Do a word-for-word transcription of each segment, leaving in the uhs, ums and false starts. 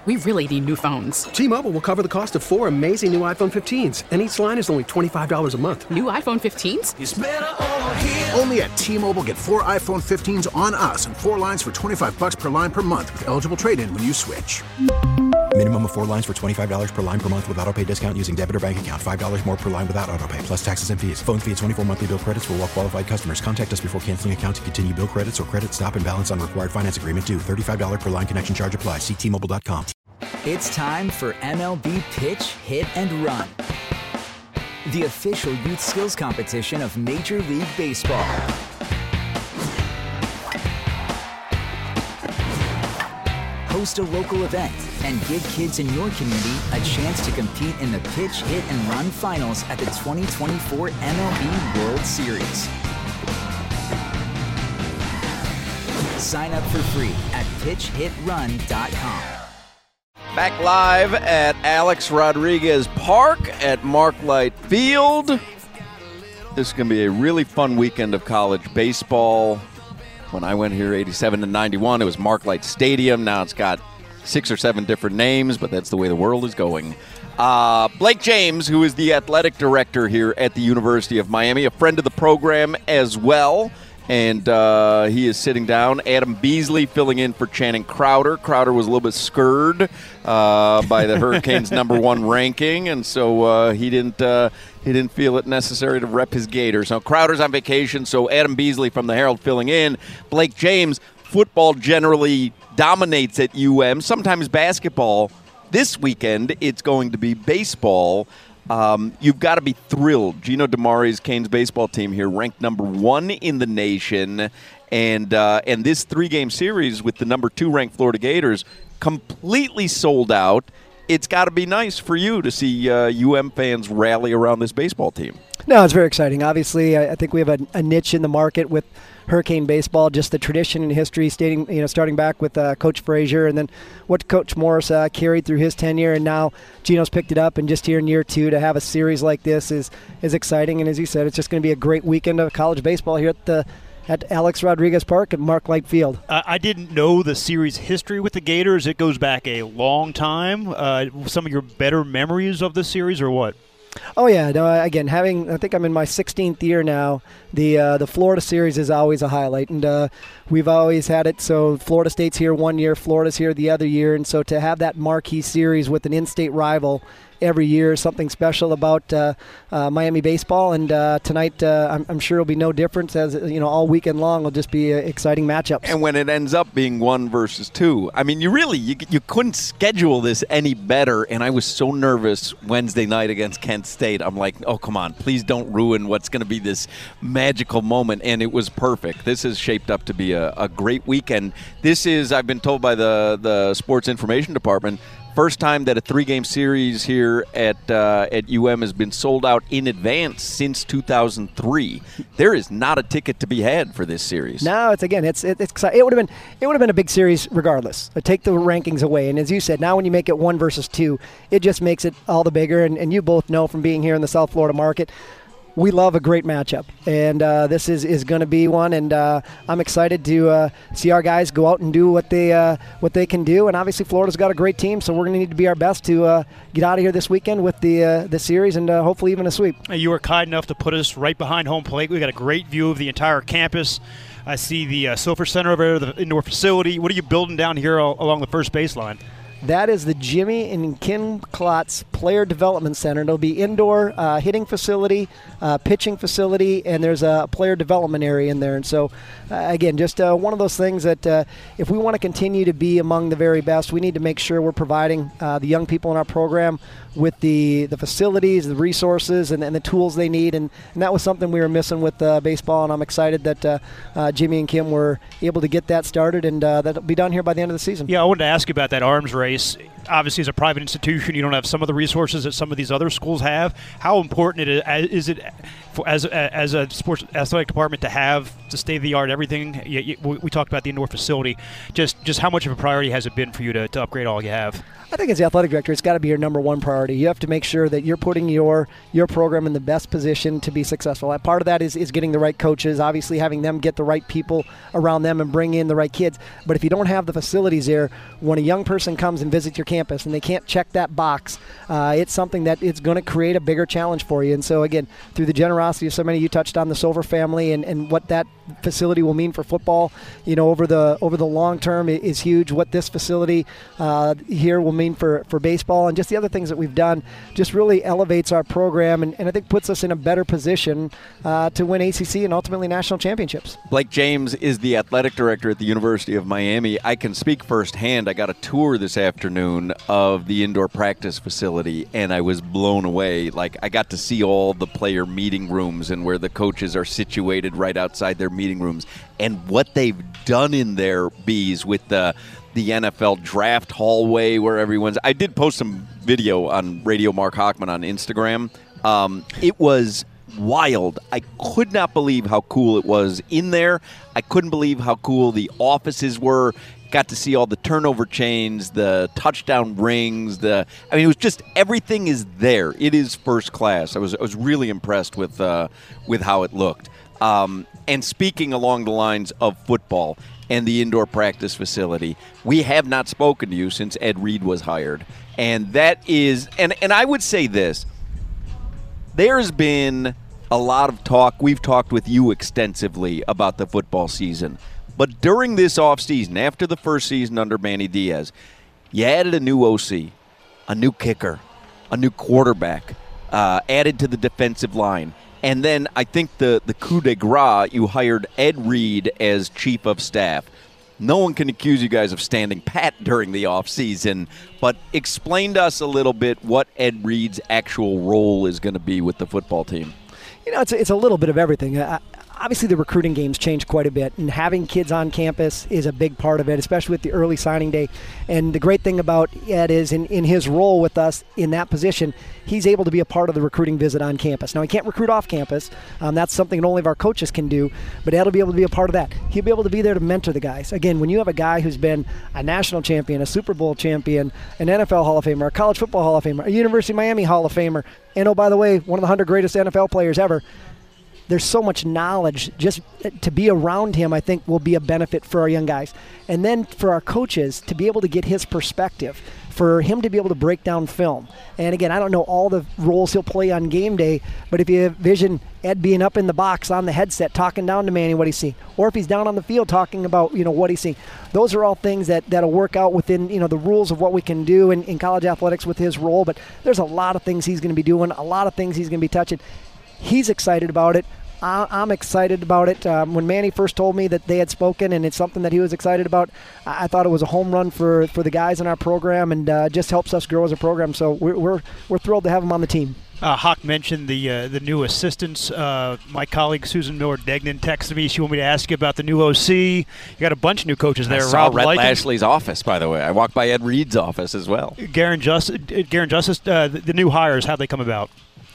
we really need new phones. T-Mobile will cover the cost of four amazing new iPhone fifteens, and each line is only twenty-five dollars a month. New iPhone fifteens? It's better over here. Only at T-Mobile, get four iPhone fifteens on us and four lines for twenty-five dollars per line per month with eligible trade-in when you switch. Minimum of four lines for twenty-five dollars per line per month with autopay discount using debit or bank account. five dollars more per line without autopay, plus taxes and fees. Phone fee at twenty-four monthly bill credits for well-qualified customers. Contact us before canceling account to continue bill credits or credit stop and balance on required finance agreement due. thirty-five dollars per line connection charge applies. See T Mobile dot com. It's time for M L B Pitch, Hit, and Run, the official youth skills competition of Major League Baseball. Host a local event and give kids in your community a chance to compete in the Pitch, Hit, and Run finals at the twenty twenty-four M L B World Series. Sign up for free at pitch hit run dot com. Back live at Alex Rodriguez Park at Marklight Field. This is going to be a really fun weekend of college baseball. When I went here eighty-seven to ninety-one, it was Marklight Stadium. Now it's got six or seven different names, but that's the way the world is going. Uh, Blake James, who is the athletic director here at the University of Miami, a friend of the program as well. And uh, he is sitting down. Adam Beasley filling in for Channing Crowder. Crowder was a little bit scared uh, by the Hurricanes' number one ranking, and so uh, he didn't uh, he didn't feel it necessary to rep his Gators. So Crowder's on vacation, so Adam Beasley from the Herald filling in. Blake James, football generally dominates at U M, sometimes basketball. This weekend, it's going to be baseball. Um, you've got to be thrilled. Gino DiMauri's Canes baseball team here ranked number one in the nation, and uh, and this three-game series with the number two ranked Florida Gators completely sold out. It's got to be nice for you to see uh, U M fans rally around this baseball team. No, it's very exciting. Obviously, I, I think we have a, a niche in the market with Hurricane baseball, just the tradition and history, stating, you know, starting back with uh, Coach Frazier, and then what Coach Morris uh, carried through his tenure, and now Gino's picked it up. And just here in year two, to have a series like this is is exciting. And as you said, it's just going to be a great weekend of college baseball here at the at Alex Rodriguez Park at Marklight Field. Uh, I didn't know the series history with the Gators. It goes back a long time. Uh, some of your better memories of the series, or what? Oh yeah, no. Again, having I think I'm in my sixteenth year now. The uh, the Florida series is always a highlight, and uh, we've always had it. So Florida State's here one year, Florida's here the other year, and so to have that marquee series with an in-state rival every year is something special about uh, uh, Miami baseball. And uh, tonight, uh, I'm, I'm sure it'll be no different. As you know, all weekend long will just be uh, exciting matchups. And when it ends up being one versus two, I mean, you really you, you couldn't schedule this any better. And I was so nervous Wednesday night against Kent State. I'm like, oh come on, please don't ruin what's going to be this magical moment. And it was perfect. This is shaped up to be a, a great weekend. This is, I've been told by the the sports information department, first time that a three-game series here at uh, at U M has been sold out in advance since two thousand three. There is not a ticket to be had for this series. No, it's again, it's it, it's it would have been it would have been a big series regardless. I take the rankings away, and as you said, now when you make it one versus two, it just makes it all the bigger. And, and you both know from being here in the South Florida market, we love a great matchup, and uh, this is, is going to be one. And uh, I'm excited to uh, see our guys go out and do what they uh, what they can do. And obviously, Florida's got a great team, so we're going to need to be our best to uh, get out of here this weekend with the uh, the series and uh, hopefully even a sweep. You were kind enough to put us right behind home plate. We got a great view of the entire campus. I see the uh, Silver Center over there, the indoor facility. What are you building down here all, along the first baseline? That is the Jimmy and Kim Klotz Player Development Center. It'll be indoor uh, hitting facility, uh, pitching facility, and there's a player development area in there. And so, uh, again, just uh, one of those things that uh, if we want to continue to be among the very best, we need to make sure we're providing uh, the young people in our program with the, the facilities, the resources, and, and the tools they need. And, and that was something we were missing with uh, baseball, and I'm excited that uh, uh, Jimmy and Kim were able to get that started, and uh, that'll be done here by the end of the season. Yeah, I wanted to ask you about that arms race. Obviously, as a private institution, you don't have some of the resources that some of these other schools have. How important it is it for, as a, as a sports athletic department to have the state of the art everything? You, you, we talked about the indoor facility. Just just how much of a priority has it been for you to, to upgrade all you have? I think as the athletic director, it's got to be your number one priority. You have to make sure that you're putting your your program in the best position to be successful. Part of that is, is getting the right coaches, obviously having them get the right people around them and bring in the right kids. But if you don't have the facilities there, when a young person comes and visits your campus, campus and they can't check that box, uh, it's something that it's going to create a bigger challenge for you. And so, again, through the generosity of so many, you touched on the Silver family and, and what that facility will mean for football, you know, over the over the long term is huge. What this facility uh, here will mean for, for baseball and just the other things that we've done just really elevates our program and, and I think puts us in a better position uh, to win A C C and ultimately national championships. Blake James is the athletic director at the University of Miami. I can speak firsthand. I got a tour this afternoon of the indoor practice facility, and I was blown away. Like, I got to see all the player meeting rooms and where the coaches are situated right outside their meeting rooms, and what they've done in there, Bees, with the the N F L draft hallway where everyone's. I did post some video on Radio Mark Hochman on Instagram. Um, it was wild. I could not believe how cool it was in there. I couldn't believe how cool the offices were. Got to see all the turnover chains, the touchdown rings. The I mean, it was just everything is there. It is first class. I was I was really impressed with uh, with how it looked. Um, and speaking along the lines of football and the indoor practice facility, we have not spoken to you since Ed Reed was hired, and that is and and I would say this. There's been a lot of talk. We've talked with you extensively about the football season. But during this offseason, after the first season under Manny Diaz, you added a new O C, a new kicker, a new quarterback, uh, added to the defensive line. And then I think the, the coup de grace, you hired Ed Reed as chief of staff. No one can accuse you guys of standing pat during the offseason, but explain to us a little bit what Ed Reed's actual role is going to be with the football team. You know, it's a, it's a little bit of everything. Uh, obviously, the recruiting game's changed quite a bit, and having kids on campus is a big part of it, especially with the early signing day. And the great thing about Ed is in, in his role with us in that position, he's able to be a part of the recruiting visit on campus. Now, he can't recruit off campus. Um, that's something that only of our coaches can do, but Ed will be able to be a part of that. He'll be able to be there to mentor the guys. Again, when you have a guy who's been a national champion, a Super Bowl champion, an N F L Hall of Famer, a college football Hall of Famer, a University of Miami Hall of Famer, and oh, by the way, one of the one hundred greatest N F L players ever, there's so much knowledge. Just to be around him, I think, will be a benefit for our young guys. And then for our coaches to be able to get his perspective, for him to be able to break down film. And again, I don't know all the roles he'll play on game day, but if you envision Ed being up in the box on the headset talking down to Manny what he's seeing, or if he's down on the field talking about, you know, what he's seeing, those are all things that, that'll work out within, you know, the rules of what we can do in, in college athletics with his role. But there's a lot of things he's going to be doing, a lot of things he's going to be touching. He's excited about it. I'm excited about it. Um, when Manny first told me that they had spoken and it's something that he was excited about, I thought it was a home run for, for the guys in our program and uh, just helps us grow as a program. So we're we're, we're thrilled to have him on the team. Uh, Hawk mentioned the uh, the new assistants. Uh, my colleague Susan Miller-Degnan texted me. She wanted me to ask you about the new O C. You got a bunch of new coaches there. I saw Rob Rhett Lykin. Lashley's office, by the way. I walked by Ed Reed's office as well. Garen Justice, Garen Justice uh, the, the new hires, how'd they come about?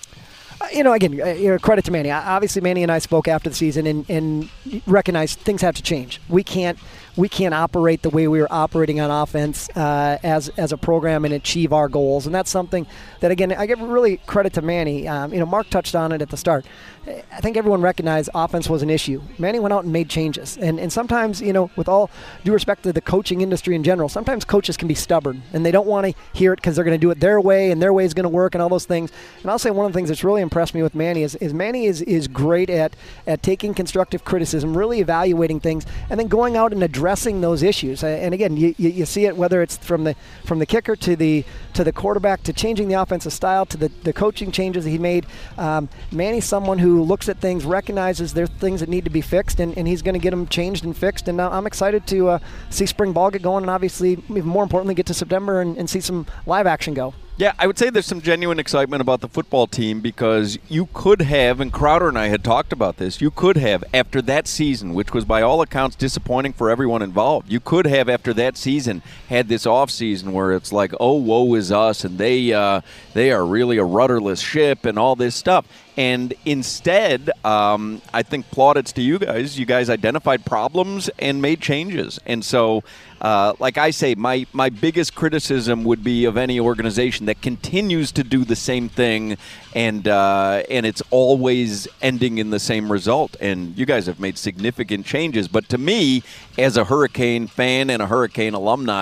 You know, again, you know, credit to Manny. Obviously, Manny and I spoke after the season and, and recognized things have to change. We can't we can't operate the way we were operating on offense uh, as as a program and achieve our goals. And that's something that, again, I give really credit to Manny. Um, you know, Mark touched on it at the start. I think everyone recognized offense was an issue. Manny went out and made changes. And and sometimes, you know, with all due respect to the coaching industry in general, sometimes coaches can be stubborn and they don't want to hear it because they're going to do it their way and their way is going to work and all those things. And I'll say one of the things that's really impressed me with Manny is, is Manny is, is great at, at taking constructive criticism, really evaluating things, and then going out and addressing those issues. And again, you, you, you see it whether it's from the from the kicker to the to the quarterback to changing the offensive style to the, the coaching changes that he made. Um, Manny's someone who looks at things, recognizes there's things that need to be fixed, and, and he's going to get them changed and fixed. And now I'm excited to uh, see spring ball get going and obviously, even more importantly, get to September and, and see some live action go. Yeah, I would say there's some genuine excitement about the football team because you could have, and Crowder and I had talked about this, you could have, after that season, which was by all accounts disappointing for everyone involved, you could have, after that season, had this offseason where it's like, oh, woe is us, and they uh, they are really a rudderless ship and all this stuff. And instead, um, I think plaudits to you guys. You guys identified problems and made changes. And so, uh, like I say, my, my biggest criticism would be of any organization that continues to do the same thing and uh, and it's always ending in the same result. And you guys have made significant changes. But to me, as a Hurricane fan and a Hurricane alumni,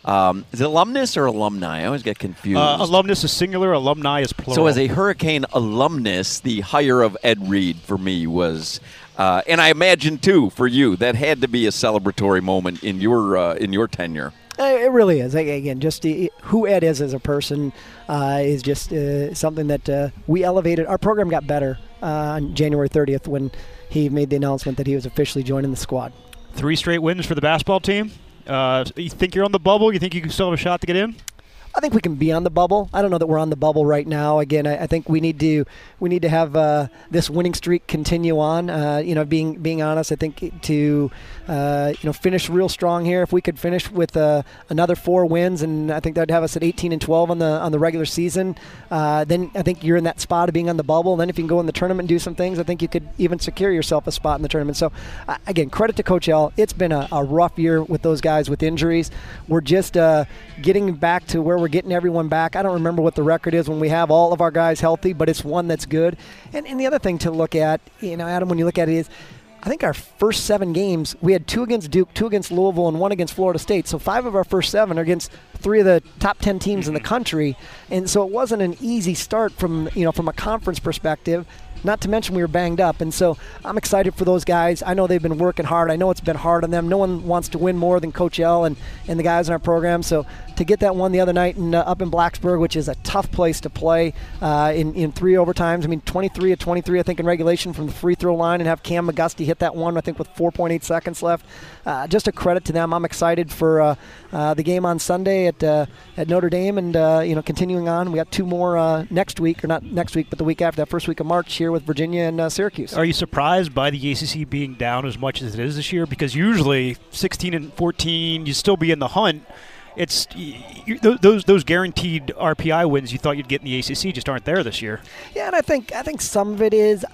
Um, is it alumnus or alumni? I always get confused. Uh, alumnus is singular, alumni is plural. So as a Hurricane alumnus, the hire of Ed Reed for me was, uh, and I imagine too for you, that had to be a celebratory moment in your uh, in your tenure. It really is. Again, just uh, who Ed is as a person uh, is just uh, something that uh, we elevated. Our program got better uh, on January thirtieth when he made the announcement that he was officially joining the squad. Three straight wins for the basketball team. Uh, you think you're on the bubble? You think you can still have a shot to get in? I think we can be on the bubble. I don't know that we're on the bubble right now. Again, I, I think we need to we need to have uh, this winning streak continue on. Uh, you know, being being honest, I think to uh, you know finish real strong here. If we could finish with uh, another four wins, and I think that'd have us at eighteen and twelve on the on the regular season. Uh, then I think you're in that spot of being on the bubble. And then if you can go in the tournament and do some things, I think you could even secure yourself a spot in the tournament. So uh, again, credit to Coach L. It's been a, a rough year with those guys with injuries. We're just uh, getting back to where we're getting everyone back. I don't remember what the record is when we have all of our guys healthy, but it's one that's good. And, and the other thing to look at, you know, Adam, when you look at it is, I think our first seven games, we had two against Duke, two against Louisville, and one against Florida State. So five of our first seven are against three of the top ten teams in the country. And so it wasn't an easy start from, you know, from a conference perspective. Not to mention we were banged up. And so I'm excited for those guys. I know they've been working hard. I know it's been hard on them. No one wants to win more than Coach L and, and the guys in our program. So to get that one the other night in, uh, up in Blacksburg, which is a tough place to play uh, in, in three overtimes. I mean, twenty-three of twenty-three, I think, in regulation from the free throw line, and have Cam McGusty hit that one, I think, with four point eight seconds left. Uh, just a credit to them. I'm excited for uh, uh, the game on Sunday at uh, at Notre Dame, and uh, you know, continuing on. We got two more uh, next week, or not next week, but the week after, that first week of March here with Virginia and uh, Syracuse. Are you surprised by the A C C being down as much as it is this year? Because usually sixteen and fourteen, you still be in the hunt. It's you, those those guaranteed R P I wins you thought you'd get in the A C C just aren't there this year. Yeah, and I think I think some of it is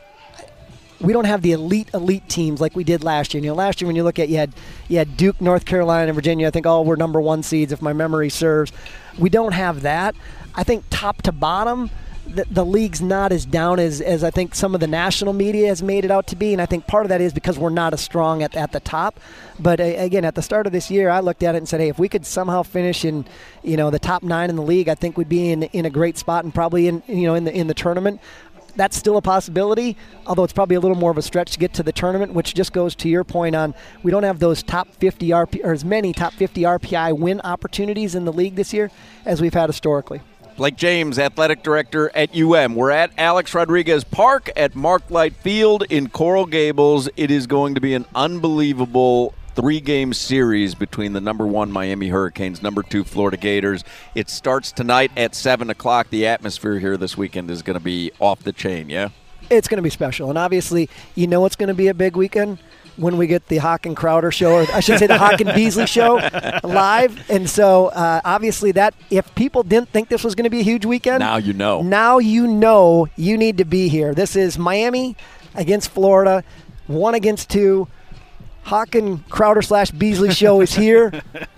we don't have the elite elite teams like we did last year. You know, last year when you look at you had you had Duke, North Carolina, and Virginia. I think all were number one seeds if my memory serves. We don't have that. I think top to bottom, the, the league's not as down as, as I think some of the national media has made it out to be, and I think part of that is because we're not as strong at, at the top. But uh, again, at the start of this year, I looked at it and said, hey, if we could somehow finish in, you know, the top nine in the league, I think we'd be in in a great spot and probably in you know in the in the tournament. That's still a possibility, although it's probably a little more of a stretch to get to the tournament, which just goes to your point on we don't have those top fifty R P or as many top fifty R P I win opportunities in the league this year as we've had historically. Blake James, athletic director at U M. We're at Alex Rodriguez Park at Mark Light Field in Coral Gables. It is going to be an unbelievable three-game series between the number one Miami Hurricanes, number two Florida Gators. It starts tonight at seven o'clock. The atmosphere here this weekend is going to be off the chain, yeah? It's going to be special. And obviously, you know it's going to be a big weekend when we get the Hawk and Crowder show, or I should say the Hawk and Beasley show live. And so, uh, obviously, that if people didn't think this was going to be a huge weekend, now you know. Now you know you need to be here. This is Miami against Florida, one against two. Hawk and Crowder slash Beasley show is here.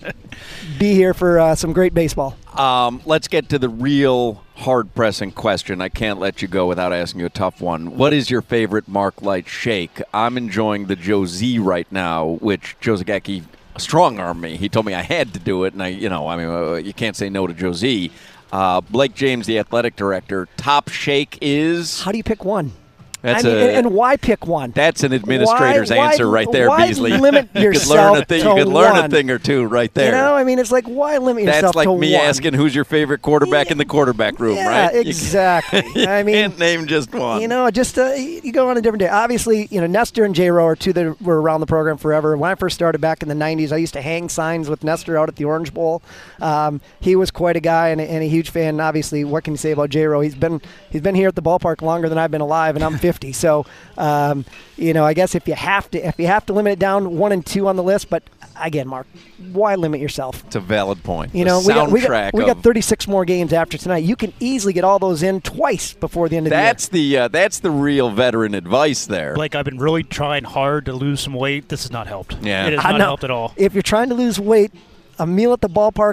Be here for uh, some great baseball. Um, let's get to the real hard-pressing question. I can't let you go without asking you a tough one. What is your favorite Mark Light shake? I'm enjoying the Joe Z right now, which Joe Zagacki strong-armed me. He told me I had to do it, and I, you know, I mean, uh, you can't say no to Joe Z. Uh, Blake James, the athletic director, top shake is? How do you pick one? That's I mean, a, and why pick one? That's an administrator's why, answer why, right there, why Beasley. Limit you yourself could learn a thing. To You could learn one. a thing or two right there. You know, I mean, it's like why limit yourself That's like to me one? asking who's your favorite quarterback yeah. in the quarterback room, yeah, right? Exactly. You I mean, can't name just one. You know, just uh, you go on a different day. Obviously, you know, Nestor and J-Ro are two that were around the program forever. When I first started back in the nineties, I used to hang signs with Nestor out at the Orange Bowl. Um, he was quite a guy and a, and a huge fan. And obviously, what can you say about J-Ro? He's been he's been here at the ballpark longer than I've been alive, and I'm fifty. So. Um, You know, I guess if you have to, if you have to limit it down, one and two on the list. But again, Mark, why limit yourself? It's a valid point. You know, the we got, we, soundtrack got, we got thirty-six more games after tonight. You can easily get all those in twice before the end of that's the year. The uh, that's the real veteran advice there. Blake, I've been really trying hard to lose some weight. This has not helped. Yeah, it has I not know. helped at all. If you're trying to lose weight, a meal at the ballpark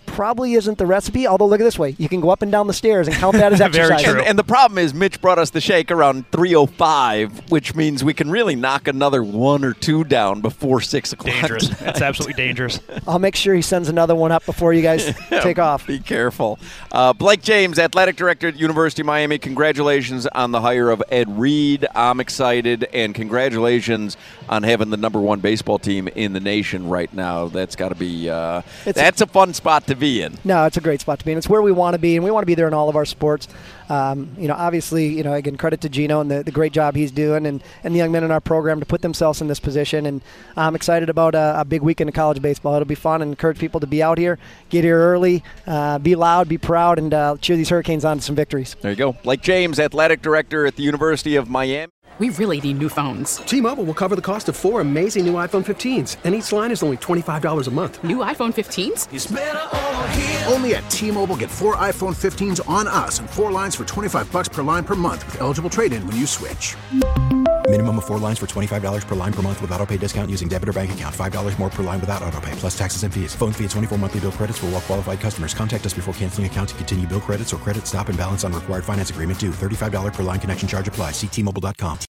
probably isn't the recipe, although look at it this way. You can go up and down the stairs and count that as exercise. And, and the problem is Mitch brought us the shake around three oh five, which means we can really knock another one or two down before six o'clock. Dangerous. It's absolutely dangerous. I'll make sure he sends another one up before you guys take off. Be careful. Uh, Blake James, Athletic Director at University of Miami, congratulations on the hire of Ed Reed. I'm excited, and congratulations on having the number one baseball team in the nation right now. That's got to be uh, – that's a, a fun spot to be in. No, it's a great spot to be in. It's where we want to be, and we want to be there in all of our sports. Um, you know, obviously, you know, again, credit to Gino and the, the great job he's doing, and, and the young men in our program to put themselves in this position. And I'm excited about a, a big weekend of college baseball. It'll be fun, and encourage people to be out here, get here early, uh, be loud, be proud, and uh, cheer these Hurricanes on to some victories. There you go. Blake James, Athletic Director at the University of Miami. We really need new phones. T-Mobile will cover the cost of four amazing new iPhone fifteens, and each line is only twenty-five dollars a month. New iPhone fifteens? It's better over here. Only at T-Mobile, get four iPhone fifteens on us and four lines for twenty-five bucks per line per month with eligible trade-in when you switch. Minimum of four lines for twenty-five dollars per line per month with autopay discount using debit or bank account. five dollars more per line without autopay, plus taxes and fees. Phone fee at twenty-four monthly bill credits for well-qualified customers. Contact us before canceling account to continue bill credits or credit stop and balance on required finance agreement due. thirty-five dollars per line connection charge applies. See T Mobile dot com.